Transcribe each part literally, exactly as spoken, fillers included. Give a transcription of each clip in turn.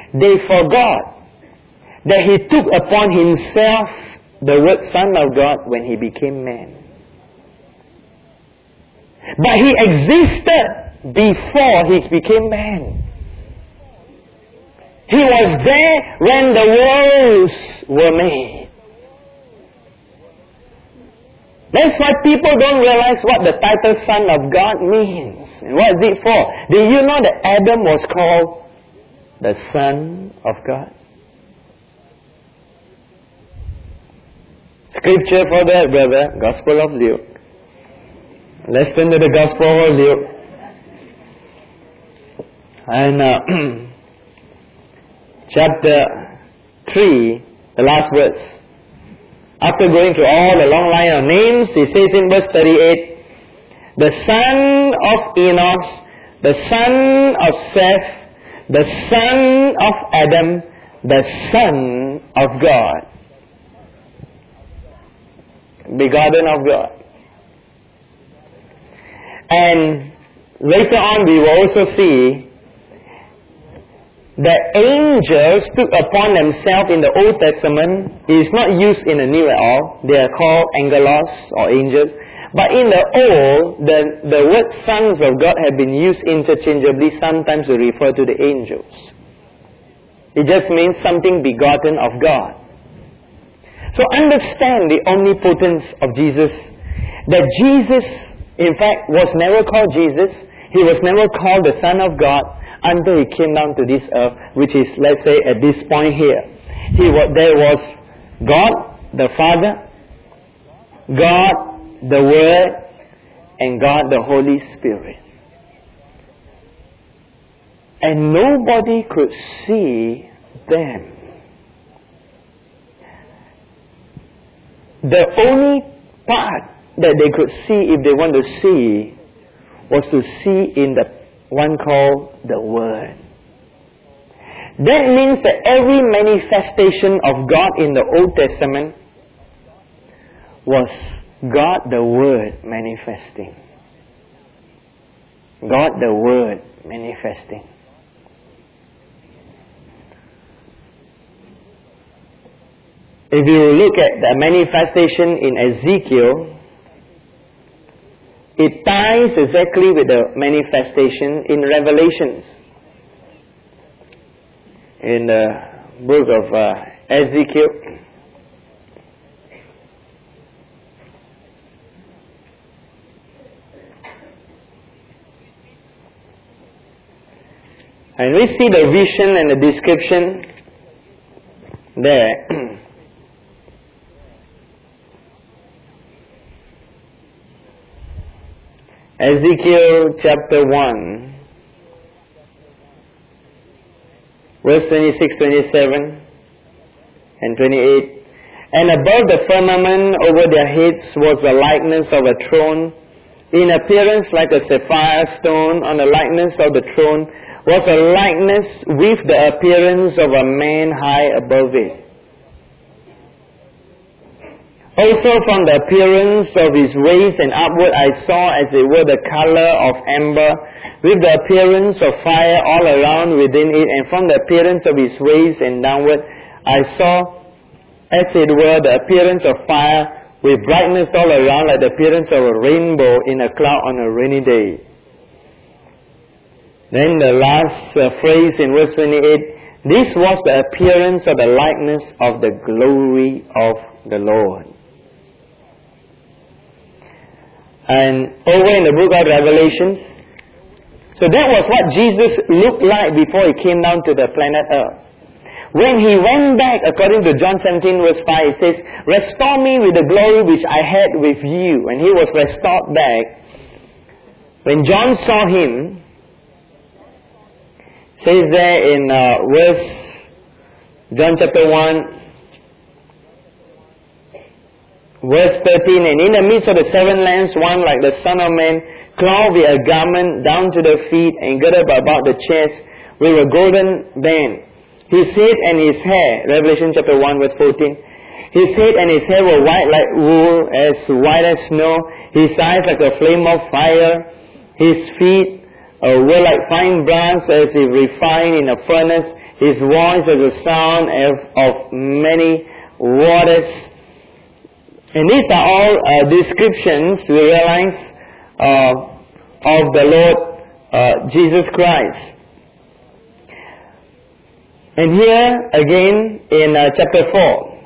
they forgot that He took upon Himself the word Son of God when He became man. But He existed before He became man. He was there when the worlds were made. That's why people don't realize what the title Son of God means. And what is it for? Do you know that Adam was called the Son of God? Scripture for that, brother. Gospel of Luke. Let's turn to the Gospel of Luke. And uh, chapter three, the last verse. After going through all the long line of names, he says in verse thirty-eight, the son of Enos, the son of Seth, the son of Adam, the Son of God. Begotten of God. And later on we will also see that angels took upon themselves in the Old Testament. It is not used in the New at all. They are called angelos or angels. But in the Old, the, the word sons of God have been used interchangeably, sometimes to refer to the angels. It just means something begotten of God. So understand the omnipotence of Jesus. That Jesus, in fact, was never called Jesus. He was never called the Son of God until He came down to this earth, which is, let's say, at this point here. He was, there was God the Father, God the Word, and God the Holy Spirit. And nobody could see them. The only part that they could see, if they want to see, was to see in the one called the Word. That means that every manifestation of God in the Old Testament was God the Word manifesting. God the Word manifesting. If you look at the manifestation in Ezekiel, it ties exactly with the manifestation in Revelations. In the book of uh, Ezekiel, and we see the vision and the description there. Ezekiel chapter one, verse twenty-six, twenty-seven and twenty-eight. And above the firmament over their heads was the likeness of a throne, in appearance like a sapphire stone. On the likeness of the throne was a likeness with the appearance of a man high above it. Also from the appearance of his waist and upward I saw as it were the colour of amber, with the appearance of fire all around within it, and from the appearance of his waist and downward I saw as it were the appearance of fire, with brightness all around like the appearance of a rainbow in a cloud on a rainy day. Then the last uh, phrase in verse twenty-eight, this was the appearance of the likeness of the glory of the Lord. And over in the book of Revelations, so that was what Jesus looked like before He came down to the planet Earth. When He went back, according to John seventeen verse five, it says, restore me with the glory which I had with you. And He was restored back. When John saw Him, it says there in uh, verse, John chapter one, verse thirteen, and in the midst of the seven lamps, one like the Son of Man, clothed with a garment down to the feet, and girded about the chest with a golden band. His head and his hair, Revelation chapter one, verse fourteen, his head and his hair were white like wool, as white as snow. His eyes like a flame of fire. His feet uh, were like fine brass, as if refined in a furnace. His voice as the sound of, of many waters. And these are all uh, descriptions, we realize, uh, of the Lord uh, Jesus Christ. And here again in uh, chapter four,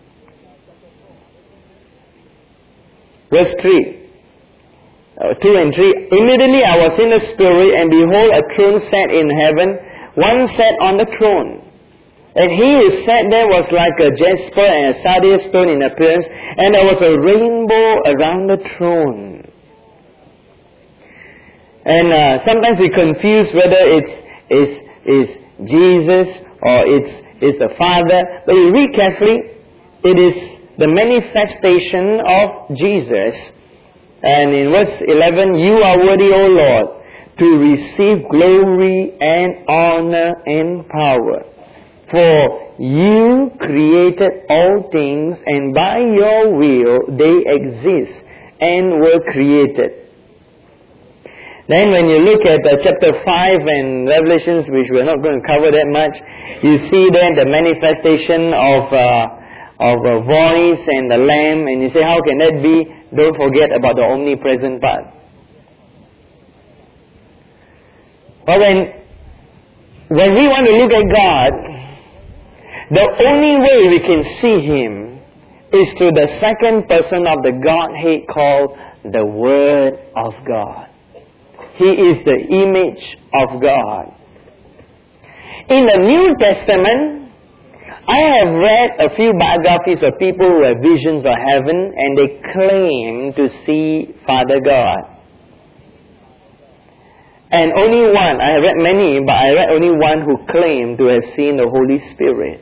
verse three, uh, two and three. Immediately I was in the Spirit, and behold, a throne sat in heaven. One sat on the throne. And he who sat there was like a jasper and a sardius stone in appearance, and there was a rainbow around the throne. And uh, sometimes we confuse whether it's is is Jesus or it's it's the Father. But you read carefully, it is the manifestation of Jesus. And in verse eleven, you are worthy, O Lord, to receive glory and honor and power. For you created all things, and by your will they exist and were created. Then when you look at uh, chapter five and Revelations, which we're not going to cover that much, you see then the manifestation of uh, of a voice and the Lamb, and you say, how can that be? Don't forget about the omnipresent part. But when, when we want to look at God, the only way we can see Him is through the second person of the Godhead called the Word of God. He is the image of God. In the New Testament, I have read a few biographies of people who have visions of heaven, and they claim to see Father God. And only one, I have read many, but I read only one who claimed to have seen the Holy Spirit.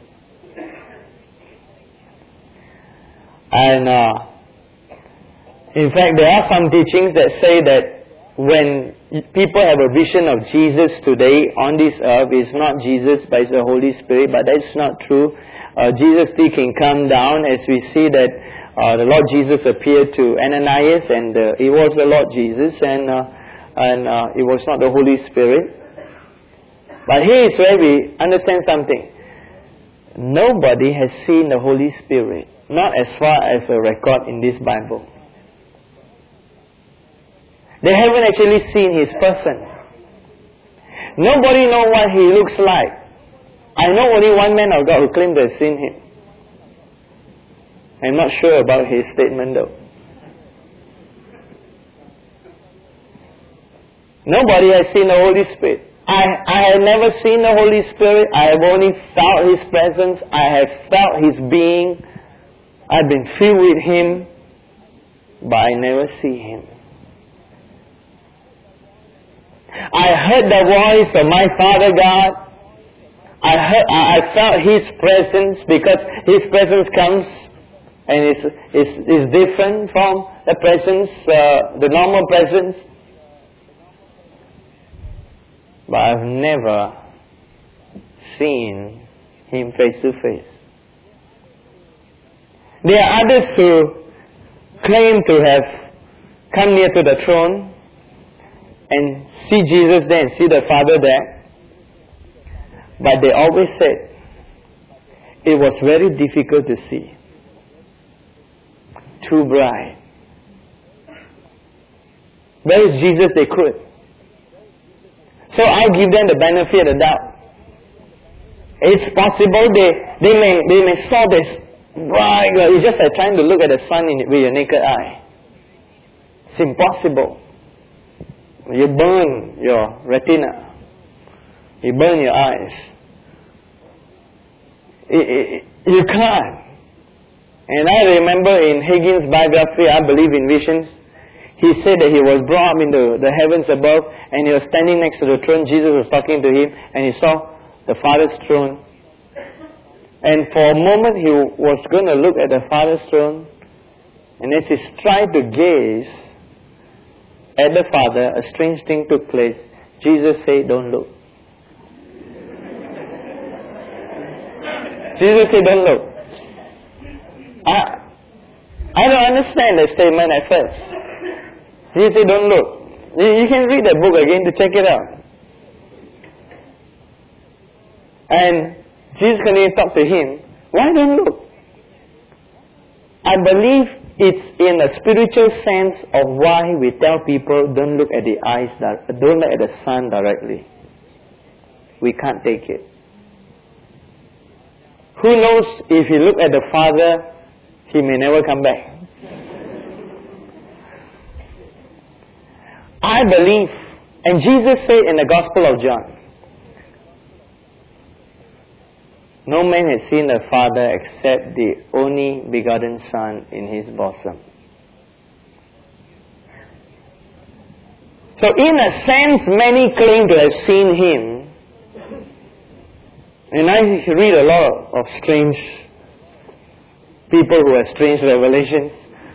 And uh, in fact, there are some teachings that say that when people have a vision of Jesus today on this earth, it's not Jesus but it's the Holy Spirit, but that's not true. Uh, Jesus still can come down, as we see that uh, the Lord Jesus appeared to Ananias, and uh, it was the Lord Jesus, and uh, and uh, it was not the Holy Spirit. But here is where we understand something. Nobody has seen the Holy Spirit, not as far as a record in this Bible. They haven't actually seen His person. Nobody knows what He looks like. I know only one man of God who claimed to have seen Him. I'm not sure about his statement though. Nobody has seen the Holy Spirit. I, I have never seen the Holy Spirit. I have only felt His presence. I have felt His being. I've been filled with Him, but I never see Him. I heard the voice of my Father God. I heard, I felt His presence, because His presence comes and is is is different from the presence, uh, the normal presence. But I've never seen Him face to face. There are others who claim to have come near to the throne and see Jesus there and see the Father there. But they always said it was very difficult to see. Too bright. Where is Jesus? They could. So I give them the benefit of the doubt. It's possible they, they may they may saw this bright. It's just like trying to look at the sun in, with your naked eye. It's impossible. You burn your retina. You burn your eyes. It, it, you can't. And I remember in Higgins' biography, I believe in visions, he said that he was brought up into the heavens above, and he was standing next to the throne. Jesus was talking to him, and he saw the Father's throne. And for a moment he was going to look at the Father's throne, and as he tried to gaze at the Father, a strange thing took place. Jesus said, "Don't look." Jesus said, "Don't look." I, I don't understand that statement at first. He said, "Don't look." You, you can read the book again to check it out. And Jesus continued to talk to him. Why don't you look? I believe it's in a spiritual sense of why we tell people don't look at the eyes, don't look at the sun directly. We can't take it. Who knows, if you look at the Father, He may never come back. I believe, and Jesus said in the Gospel of John, no man has seen the Father except the only begotten Son in His bosom. So in a sense, many claim to have seen Him. And I read a lot of strange people who have strange revelations.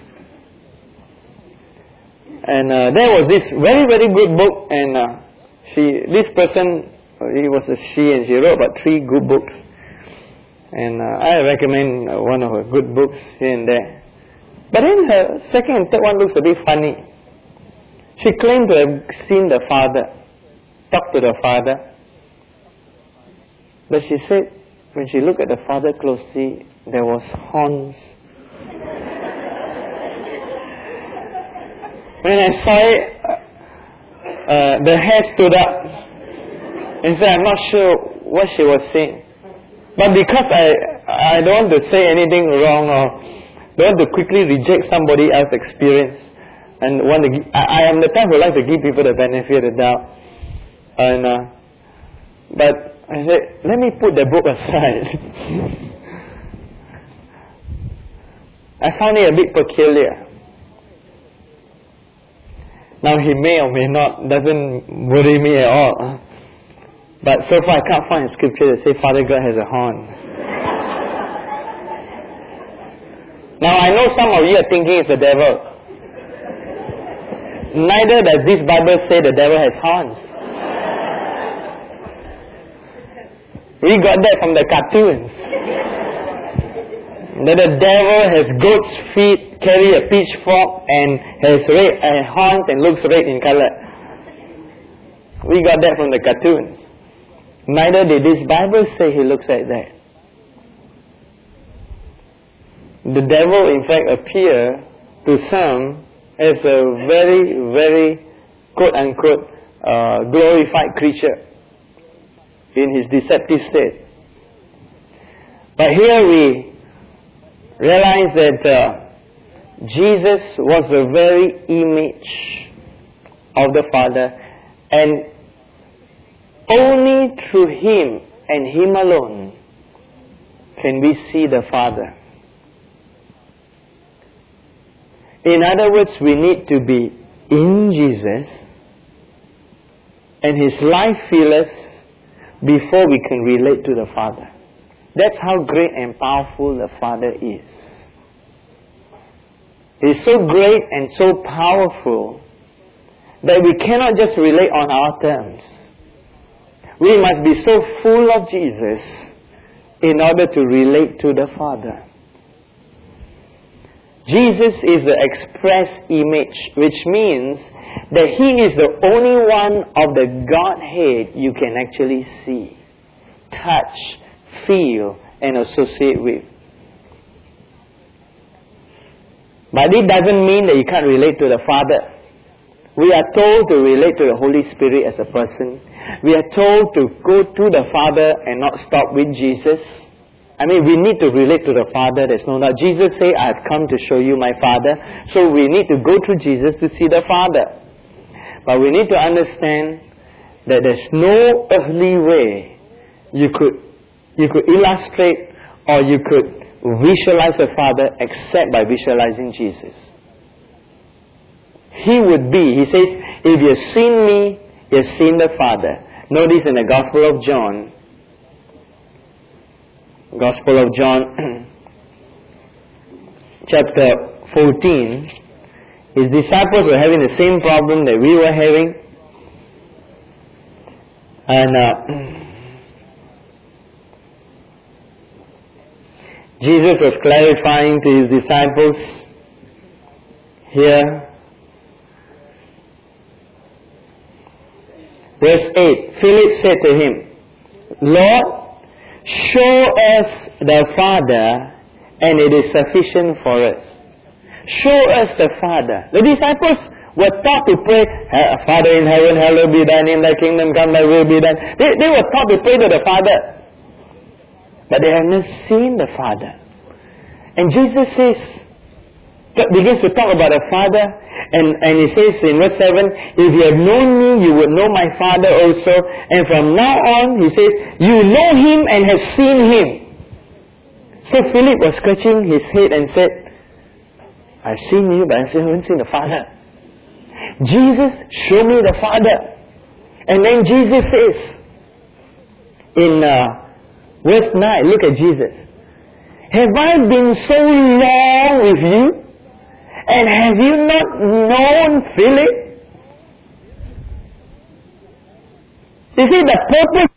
And uh, there was this very, very good book, and uh, she, this person, it was a she, and she wrote about three good books. And uh, I recommend uh, one of her good books here and there. But then her second and third one looks a bit funny. She claimed to have seen the Father, talked to the Father. But she said, when she looked at the Father closely, there was horns. When I saw it, uh, the hair stood up. And said, I'm not sure what she was saying. But because I I don't want to say anything wrong or don't want to quickly reject somebody else's experience, and want to give, I, I am the type who like to give people the benefit of the doubt. And uh, but I said, let me put the book aside. I found it a bit peculiar. Now he may or may not, doesn't worry me at all. But so far I can't find a scripture that says Father God has a horn. Now I know some of you are thinking it's the devil. Neither does this Bible say the devil has horns. We got that from the cartoons. That the devil has goat's feet, carry a pitchfork, and has red uh, horns and looks red in color. We got that from the cartoons. Neither did this Bible say he looks like that. The devil in fact appears to some as a very, very quote-unquote uh, glorified creature in his deceptive state. But here we realize that uh, Jesus was the very image of the Father, and only through Him and Him alone can we see the Father. In other words, we need to be in Jesus and His life fill us before we can relate to the Father. That's how great and powerful the Father is. He is so great and so powerful that we cannot just relate on our terms. We must be so full of Jesus in order to relate to the Father. Jesus is the express image, which means that He is the only one of the Godhead you can actually see, touch, feel, and associate with. But it doesn't mean that you can't relate to the Father. We are told to relate to the Holy Spirit as a person. We are told to go to the Father and not stop with Jesus. I mean, we need to relate to the Father, there's no doubt. Jesus said, I have come to show you my Father. So we need to go through Jesus to see the Father. But we need to understand that there's no earthly way you could, you could illustrate or you could visualize the Father except by visualizing Jesus. He would be, he says, if you've seen me, you've seen the Father. Notice in the Gospel of John, Gospel of John, chapter fourteen, His disciples were having the same problem that we were having. And uh, Jesus was clarifying to His disciples here. Verse eight, Philip said to Him, Lord, show us the Father, and it is sufficient for us. Show us the Father. The disciples were taught to pray, Father in heaven, hallowed be thy name, thy kingdom come, thy will be done. They, they were taught to pray to the Father. But they have not seen the Father. And Jesus says, begins to talk about the Father, and, and he says in verse seven, if you have known me, you would know my Father also. And from now on, he says, you know him and have seen him. So Philip was scratching his head and said, I've seen you, but I haven't seen the Father. Jesus, show me the Father. And then Jesus says, in uh, verse nine, look at Jesus. Have I been so long with you? And have you not known Philip? You see, the purpose